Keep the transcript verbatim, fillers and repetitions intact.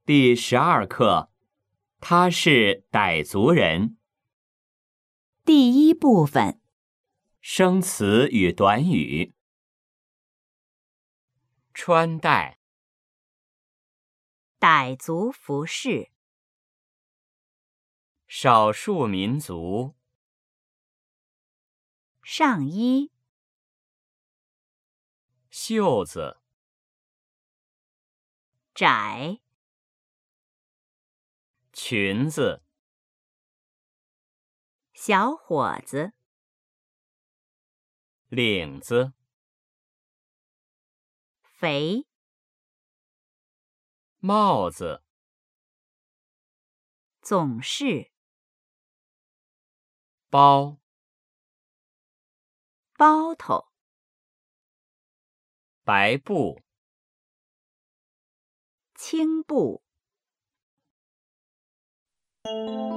第十二课，他是傣族人。 第一部分， 生词与短语。穿戴， 傣族服饰， 少数民族， 上衣， 袖子， 窄， 裙子， 小伙子， 领子， 肥， 帽子， 总是， 包， 包头， 白布， 青布。